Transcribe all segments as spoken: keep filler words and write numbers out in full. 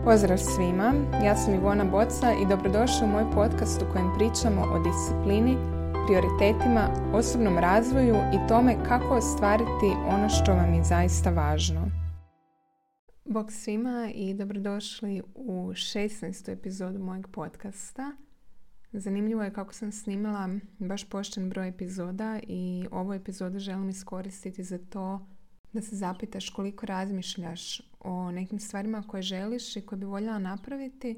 Pozdrav svima, ja sam Ivona Boca i dobrodošli u moj podcast u kojem pričamo o disciplini, prioritetima, osobnom razvoju i tome kako ostvariti ono što vam je zaista važno. Bog svima i dobrodošli u šesnaestu epizodu mojeg podcasta. Zanimljivo je kako sam snimila baš pošten broj epizoda i ovu epizodu želim iskoristiti za to da se zapitaš koliko razmišljaš o nekim stvarima koje želiš i koje bi voljela napraviti,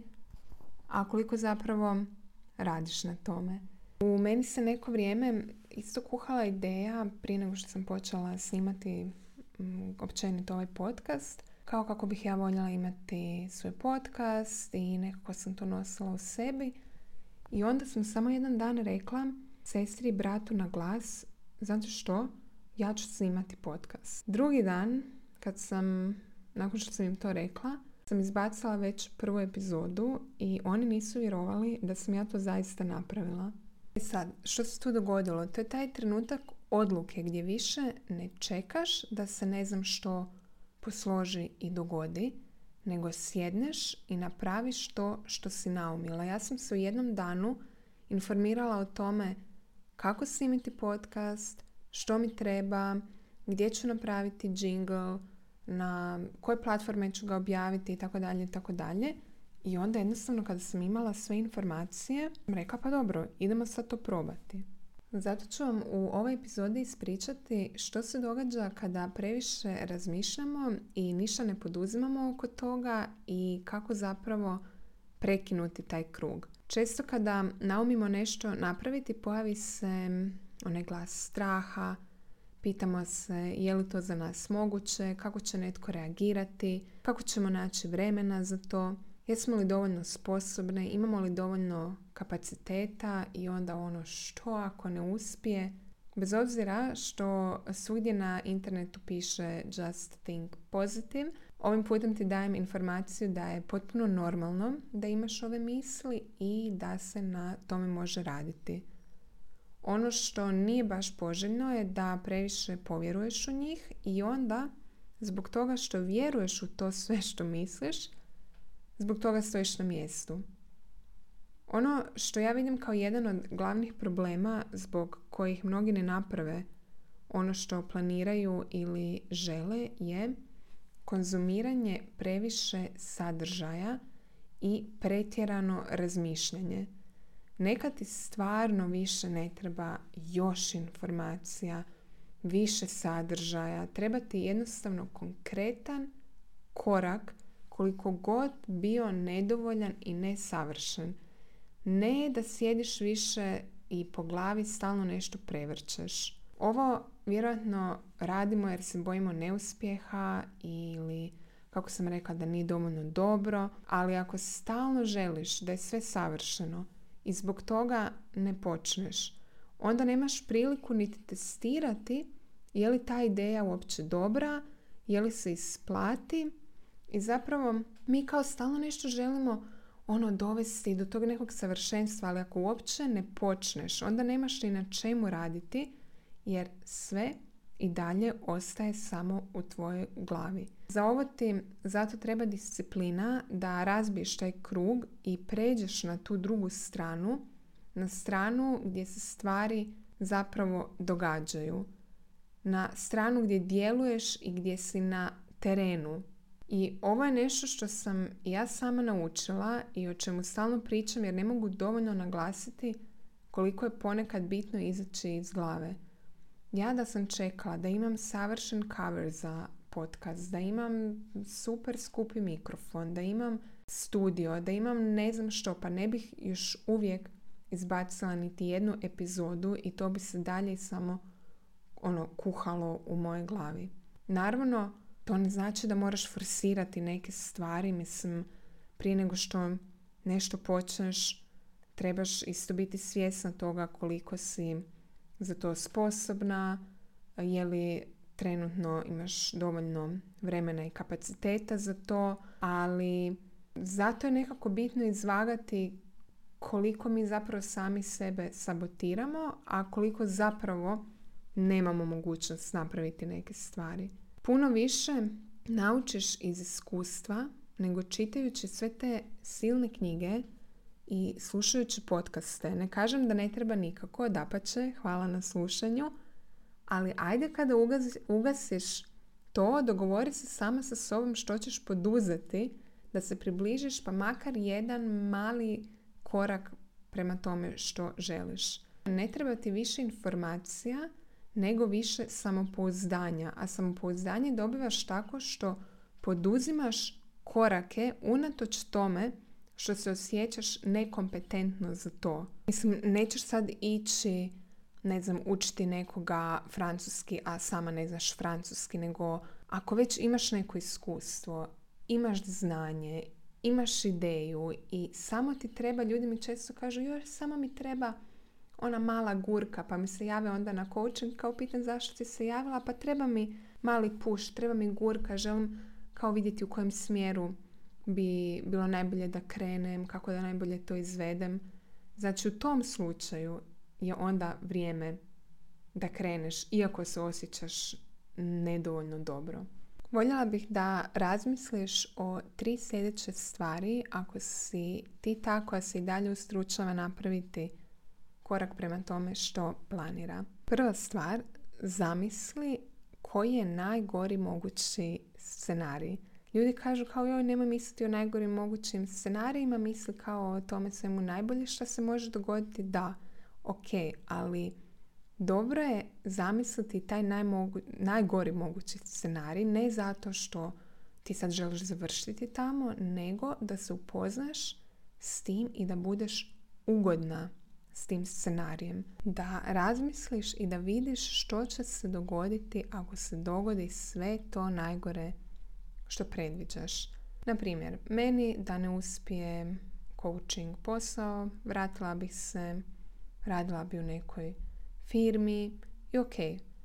a koliko zapravo radiš na tome. U meni se neko vrijeme isto kuhala ideja prije nego što sam počela snimati um, općenito ovaj podcast, kao kako bih ja voljela imati svoj podcast i nekako sam to nosila u sebi. I onda sam samo jedan dan rekla sestri i bratu na glas, znate što? Ja ću snimati podcast. Drugi dan, kad sam, nakon što sam im to rekla, sam izbacila već prvu epizodu i oni nisu vjerovali da sam ja to zaista napravila. I sad, što se tu dogodilo? To je taj trenutak odluke gdje više ne čekaš da se ne znam što posloži i dogodi, nego sjedneš i napraviš to što si naumila. Ja sam se u jednom danu informirala o tome kako snimiti podcast, što mi treba, gdje ću napraviti jingle, na koje platforme ću ga objaviti itd. itd. I onda jednostavno kada sam imala sve informacije, rekla pa dobro, idemo sad to probati. Zato ću vam u ovoj epizodi ispričati što se događa kada previše razmišljamo i ništa ne poduzimamo oko toga i kako zapravo prekinuti taj krug. Često kada naumimo nešto napraviti, pojavi se onaj glas straha, pitamo se je li to za nas moguće, kako će netko reagirati, kako ćemo naći vremena za to, jesmo li dovoljno sposobne, imamo li dovoljno kapaciteta i onda ono što ako ne uspije. Bez obzira što svugdje na internetu piše just think positive, ovim putem ti dajem informaciju da je potpuno normalno da imaš ove misli i da se na tome može raditi. Ono što nije baš poželjno je da previše povjeruješ u njih i onda, zbog toga što vjeruješ u to sve što misliš, zbog toga stojiš na mjestu. Ono što ja vidim kao jedan od glavnih problema zbog kojih mnogi ne naprave ono što planiraju ili žele je konzumiranje previše sadržaja i pretjerano razmišljanje. Nekad ti stvarno više ne treba još informacija, više sadržaja. Treba ti jednostavno konkretan korak koliko god bio nedovoljan i nesavršen. Ne da sjediš više i po glavi stalno nešto prevrćeš. Ovo vjerojatno radimo jer se bojimo neuspjeha ili, kako sam rekla, da nije dovoljno dobro, ali ako stalno želiš da je sve savršeno i zbog toga ne počneš, onda nemaš priliku niti testirati je li ta ideja uopće dobra, je li se isplati i zapravo mi kao stalno nešto želimo ono dovesti do tog nekog savršenstva, ali ako uopće ne počneš, onda nemaš ni na čemu raditi jer sve i dalje ostaje samo u tvojoj glavi. Za ovo ti zato treba disciplina da razbiješ taj krug i pređeš na tu drugu stranu, na stranu gdje se stvari zapravo događaju, na stranu gdje djeluješ i gdje si na terenu. I ovo je nešto što sam ja sama naučila i o čemu stalno pričam jer ne mogu dovoljno naglasiti koliko je ponekad bitno izaći iz glave. Ja da sam čekala da imam savršen cover za podcast, da imam super skupi mikrofon, da imam studio, da imam ne znam što, pa ne bih još uvijek izbacila niti jednu epizodu i to bi se dalje samo ono kuhalo u mojoj glavi. Naravno, to ne znači da moraš forsirati neke stvari, mislim, prije nego što nešto počneš, trebaš isto biti svjesna toga koliko si za to sposobna, je li trenutno imaš dovoljno vremena i kapaciteta za to, ali zato je nekako bitno izvagati koliko mi zapravo sami sebe sabotiramo, a koliko zapravo nemamo mogućnost napraviti neke stvari. Puno više naučiš iz iskustva nego čitajući sve te silne knjige i slušajući podcaste. Ne kažem da ne treba nikako, dapače, hvala na slušanju, ali ajde kada ugasi, ugasiš to, dogovori se sama sa sobom što ćeš poduzeti da se približiš pa makar jedan mali korak prema tome što želiš. Ne treba ti više informacija nego više samopouzdanja, a samopouzdanje dobivaš tako što poduzimaš korake unatoč tome što se osjećaš nekompetentno za to. Mislim, nećeš sad ići, ne znam, učiti nekoga francuski, a sama ne znaš francuski, nego ako već imaš neko iskustvo, imaš znanje, imaš ideju i samo ti treba, ljudi mi često kažu, joj, samo mi treba ona mala gurka, pa mi se jave onda na coaching, kao pitan zašto ti se javila, pa treba mi mali push, treba mi gurka, želim kao vidjeti u kojem smjeru bi bilo najbolje da krenem, kako da najbolje to izvedem. Znači u tom slučaju je onda vrijeme da kreneš, iako se osjećaš nedovoljno dobro. Voljela bih da razmisliš o tri sljedeće stvari ako si ti ta koja se i dalje ustručava napraviti korak prema tome što planira. Prva stvar, zamisli koji je najgori mogući scenarij. Ljudi kažu kao joj, nemoj misliti o najgorim mogućim scenarijima, misli kao o tome svemu najbolje što se može dogoditi. Da, ok, ali dobro je zamisliti taj najmogu, najgori mogući scenarij, ne zato što ti sad želiš završiti tamo, nego da se upoznaš s tim i da budeš ugodna s tim scenarijem. Da razmisliš i da vidiš što će se dogoditi ako se dogodi sve to najgore što predviđaš. Na primjer, meni da ne uspije coaching posao, vratila bih se, radila bi u nekoj firmi i ok,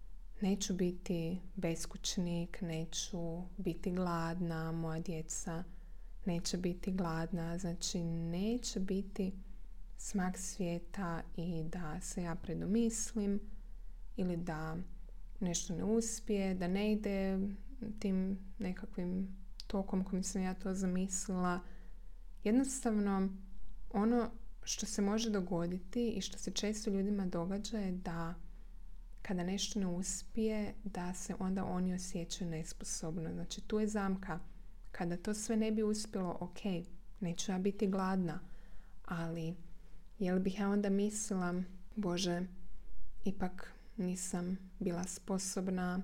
neću biti beskućnik, neću biti gladna, moja djeca neće biti gladna, znači neće biti smak svijeta i da se ja predomislim ili da nešto ne uspije, da ne ide tim nekakvim tokom kojim sam ja to zamislila. Jednostavno, ono što se može dogoditi i što se često ljudima događa je da kada nešto ne uspije, da se onda oni osjećaju nesposobno. Znači, tu je zamka. Kada to sve ne bi uspjelo, ok, neću ja biti gladna, ali je li bih ja onda mislila, Bože, ipak nisam bila sposobna,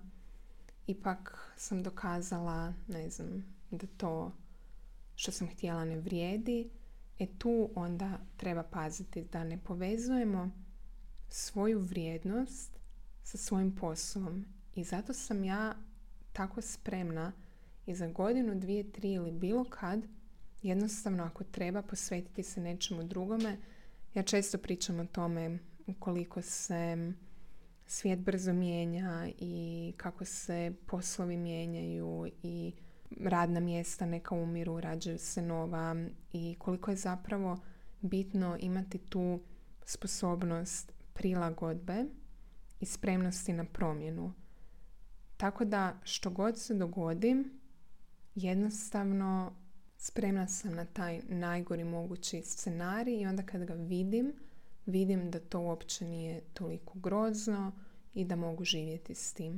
ipak sam dokazala, ne znam, da to što sam htjela ne vrijedi. E tu onda treba paziti da ne povezujemo svoju vrijednost sa svojim poslom. I zato sam ja tako spremna i za godinu, dvije, tri ili bilo kad, jednostavno ako treba posvetiti se nečemu drugome. Ja često pričam o tome koliko se svijet brzo mijenja i kako se poslovi mijenjaju i radna mjesta neka umiru, rađaju se nova i koliko je zapravo bitno imati tu sposobnost prilagodbe i spremnosti na promjenu. Tako da što god se dogodi, jednostavno spremna sam na taj najgori mogući scenarij i onda kad ga vidim, vidim da to uopće nije toliko grozno i da mogu živjeti s tim.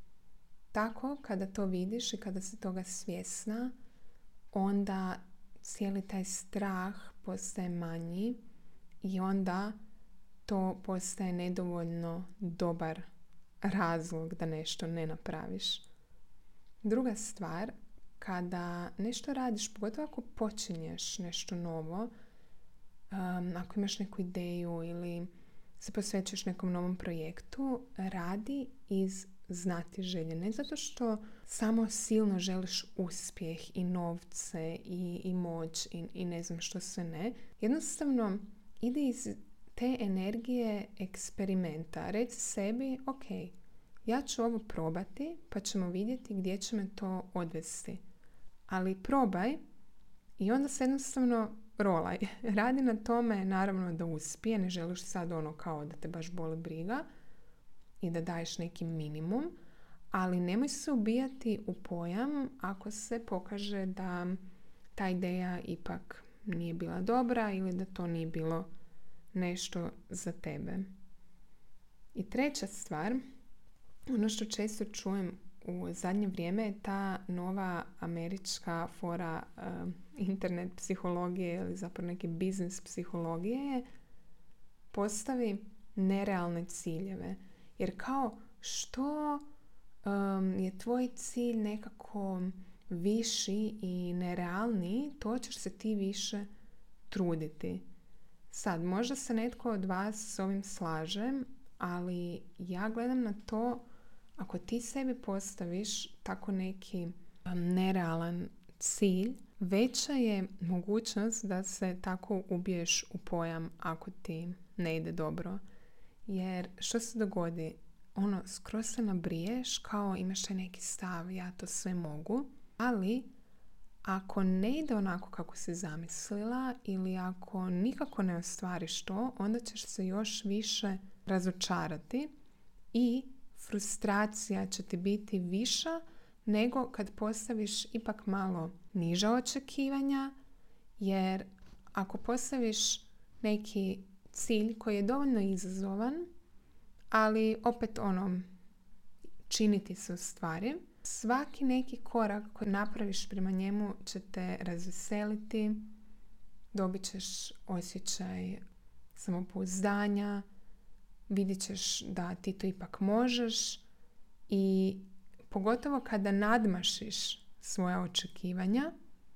Tako, kada to vidiš i kada si toga svjesna, onda cijeli taj strah postaje manji i onda to postaje nedovoljno dobar razlog da nešto ne napraviš. Druga stvar, kada nešto radiš, pogotovo ako počinješ nešto novo, um, ako imaš neku ideju ili se posvećuješ nekom novom projektu, radi iz znatiželje. Ne zato što samo silno želiš uspjeh i novce i, i moć i, i ne znam što sve ne. Jednostavno ide iz te energije eksperimenta. Reci sebi, ok, ja ću ovo probati pa ćemo vidjeti gdje će me to odvesti. Ali probaj i onda se jednostavno rolaj. Radi na tome, naravno, da uspije. Ne želiš sad ono kao da te baš boli briga i da daješ neki minimum, ali nemoj se ubijati u pojam ako se pokaže da ta ideja ipak nije bila dobra ili da to nije bilo nešto za tebe. I treća stvar, ono što često čujem u zadnje vrijeme je ta nova američka fora uh, internet psihologije ili zapravo neke biznis psihologije, postavi nerealne ciljeve. Jer kao što um, je tvoj cilj nekako viši i nerealniji, to ćeš se ti više truditi. Sad, možda se netko od vas s ovim slaže, ali ja gledam na to, ako ti sebi postaviš tako neki um, nerealan cilj, veća je mogućnost da se tako ubiješ u pojam ako ti ne ide dobro. Jer što se dogodi? Ono, skroz se nabriješ, kao imaš taj neki stav, ja to sve mogu, ali ako ne ide onako kako si zamislila ili ako nikako ne ostvariš to, onda ćeš se još više razočarati i frustracija će ti biti viša nego kad postaviš ipak malo niža očekivanja, jer ako postaviš neki cilj koji je dovoljno izazovan, ali opet ono, činiti se u stvari, svaki neki korak koji napraviš prema njemu će te razveseliti, dobit ćeš osjećaj samopouzdanja, vidjet ćeš da ti to ipak možeš i pogotovo kada nadmašiš svoja očekivanja,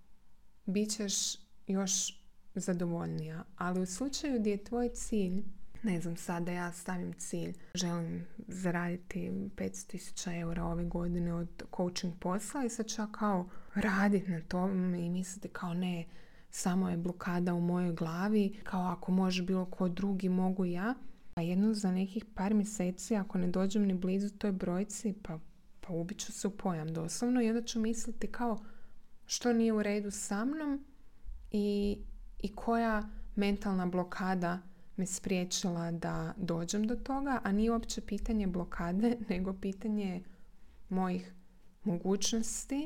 bit ćeš još zadovoljnija. Ali u slučaju gdje je tvoj cilj, ne znam, sada ja stavim cilj, želim zaraditi petsto tisuća eura ove godine od coaching posla i sad ću ja kao raditi na tom i misliti kao ne, samo je blokada u mojoj glavi, kao ako može bilo ko drugi, mogu ja. A jedno za nekih par mjeseci, ako ne dođem ni blizu toj brojci, pa, pa ubit ću se u pojam doslovno i onda ću misliti kao što nije u redu sa mnom i, i koja mentalna blokada me spriječila da dođem do toga, a nije uopće pitanje blokade, nego pitanje mojih mogućnosti,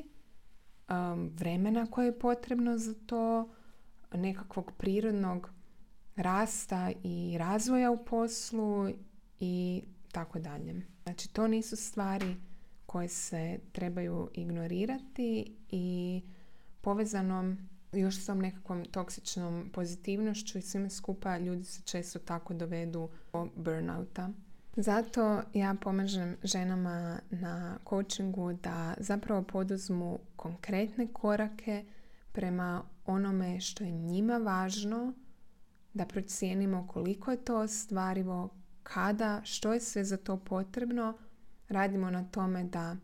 um, vremena koje je potrebno za to, nekakvog prirodnog rasta i razvoja u poslu i tako dalje. Znači, to nisu stvari koje se trebaju ignorirati i povezano još s tom nekakvom toksičnom pozitivnošću i svime skupa ljudi se često tako dovedu do burnouta. Zato ja pomažem ženama na coachingu da zapravo poduzmu konkretne korake prema onome što je njima važno, da procijenimo koliko je to ostvarivo, kada, što je sve za to potrebno. Radimo na tome da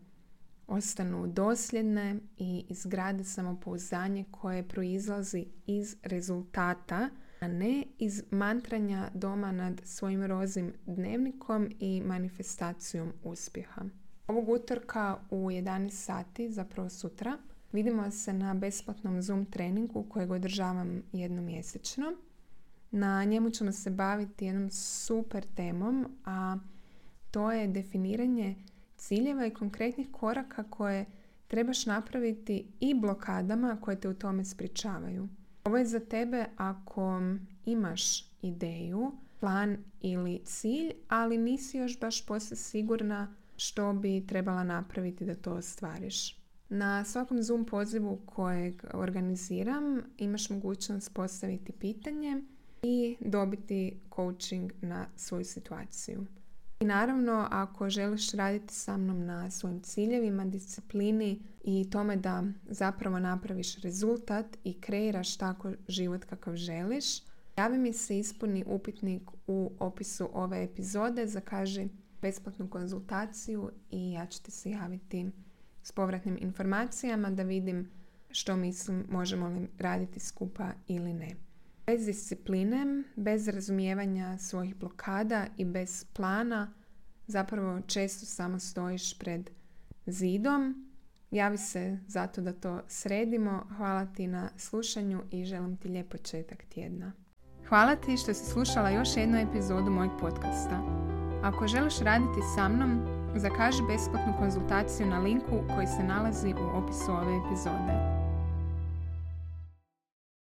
ostanu dosljedne i izgrade samopouzdanje koje proizlazi iz rezultata, a ne iz mantranja doma nad svojim rozim dnevnikom i manifestacijom uspjeha. Ovog utorka u jedanaest sati, zapravo sutra, vidimo se na besplatnom Zoom treningu kojeg održavam jednom mjesečno. Na njemu ćemo se baviti jednom super temom, a to je definiranje ciljeva i konkretnih koraka koje trebaš napraviti i blokadama koje te u tome sprječavaju. Ovo je za tebe ako imaš ideju, plan ili cilj, ali nisi još baš posve sigurna što bi trebala napraviti da to ostvariš. Na svakom Zoom pozivu kojeg organiziram imaš mogućnost postaviti pitanje i dobiti coaching na svoju situaciju. I naravno, ako želiš raditi sa mnom na svojim ciljevima, disciplini i tome da zapravo napraviš rezultat i kreiraš tako život kakav želiš, javi mi se, ispuni upitnik u opisu ove epizode, zakaži besplatnu konzultaciju i ja ću ti se javiti s povratnim informacijama da vidim što mislim možemo li raditi skupa ili ne. Bez discipline, bez razumijevanja svojih blokada i bez plana zapravo često samo stojiš pred zidom. Javi se zato da to sredimo. Hvala ti na slušanju i želim ti lijep početak tjedna. Hvala ti što si slušala još jednu epizodu mojeg podcasta. Ako želiš raditi sa mnom, zakaži besplatnu konzultaciju na linku koji se nalazi u opisu ove epizode.